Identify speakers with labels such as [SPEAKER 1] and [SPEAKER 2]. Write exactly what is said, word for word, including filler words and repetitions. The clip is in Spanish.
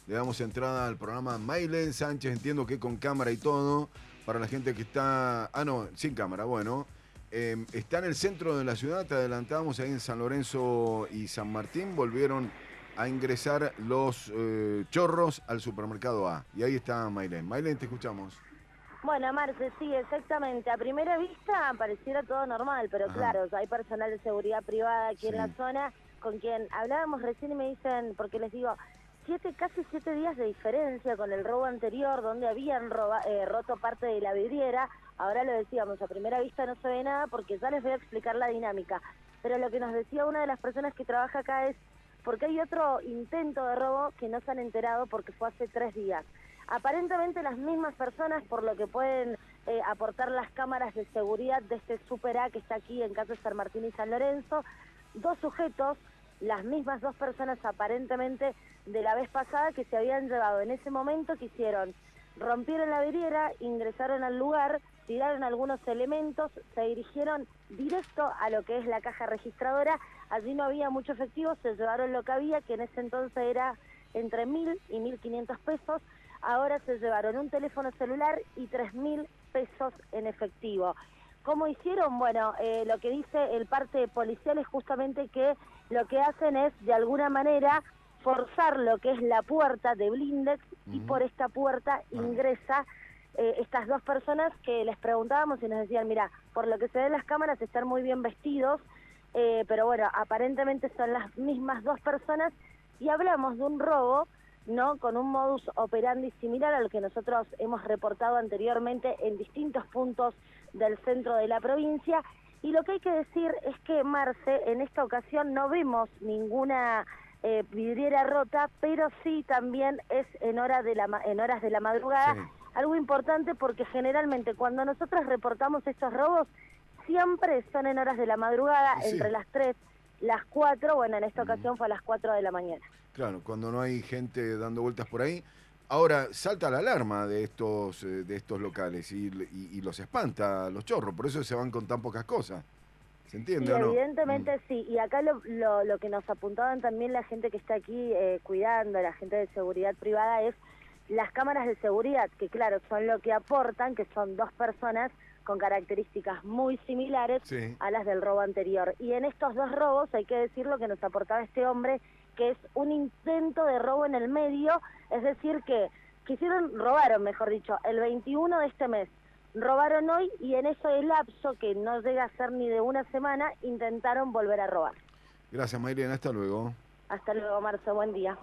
[SPEAKER 1] Le damos entrada al programa Maylen Sánchez, entiendo que con cámara y todo, para la gente que está... Ah, no, sin cámara, bueno. Eh, está en el centro de la ciudad, te adelantábamos ahí en San Lorenzo y San Martín, volvieron a ingresar los eh, chorros al supermercado A. Y ahí está Maylen. Maylen, te escuchamos.
[SPEAKER 2] Bueno, Marce, sí, exactamente. A primera vista pareciera todo normal, pero
[SPEAKER 1] Ajá.
[SPEAKER 2] claro, hay personal de seguridad privada aquí
[SPEAKER 1] Sí.
[SPEAKER 2] en la zona con quien hablábamos recién y me dicen, porque les digo, siete, casi siete días de diferencia con el robo anterior, donde habían roba, eh, roto parte de la vidriera. Ahora lo decíamos, a primera vista no se ve nada porque ya les voy a explicar la dinámica. Pero lo que nos decía una de las personas que trabaja acá es, porque hay otro intento de robo que no se han enterado porque fue hace tres días. Aparentemente las mismas personas, por lo que pueden eh, aportar las cámaras de seguridad de este Super A que está aquí en Casa San Martín y San Lorenzo, dos sujetos, las mismas dos personas aparentemente de la vez pasada que se habían llevado en ese momento, que hicieron, rompieron la vidriera, ingresaron al lugar, tiraron algunos elementos, se dirigieron directo a lo que es la caja registradora, allí no había mucho efectivo, se llevaron lo que había, que en ese entonces era entre mil y mil quinientos pesos. Ahora se llevaron un teléfono celular y tres mil pesos en efectivo. ¿Cómo hicieron? Bueno, eh, lo que dice el parte policial es justamente que lo que hacen es, de alguna manera, forzar lo que es la puerta de blindex, uh-huh. y por esta puerta uh-huh. ingresa eh, estas dos personas que les preguntábamos y nos decían, mira, por lo que se ve en las cámaras están muy bien vestidos, eh, pero bueno, aparentemente son las mismas dos personas y hablamos de un robo, ¿no? Con un modus operandi similar al que nosotros hemos reportado anteriormente en distintos puntos del centro de la provincia. Y lo que hay que decir es que, Marce, en esta ocasión no vemos ninguna eh, vidriera rota, pero sí también es en, hora de la, en horas de la madrugada, sí. Algo importante porque generalmente cuando nosotros reportamos estos robos, siempre son en horas de la madrugada, sí. Entre las tres, las cuatro, bueno, en esta ocasión fue a las cuatro de la mañana.
[SPEAKER 1] Claro, cuando no hay gente dando vueltas por ahí. Ahora salta la alarma de estos de estos locales y, y, y los espanta los chorros, por eso se van con tan pocas cosas. ¿Se entiende
[SPEAKER 2] sí,
[SPEAKER 1] o no?
[SPEAKER 2] Evidentemente
[SPEAKER 1] mm.
[SPEAKER 2] sí, y acá lo, lo, lo que nos apuntaban también la gente que está aquí eh, cuidando, la gente de seguridad privada, es las cámaras de seguridad, que claro, son lo que aportan, que son dos personas con características muy similares sí. a las del robo anterior. Y en estos dos robos, hay que decir lo que nos aportaba este hombre, que es un intento de robo en el medio, es decir que quisieron, robaron mejor dicho, el veintiuno de este mes, robaron hoy y en ese lapso, que no llega a ser ni de una semana, intentaron volver a robar.
[SPEAKER 1] Gracias, Maylen, hasta luego.
[SPEAKER 2] Hasta luego, Marzo, buen día.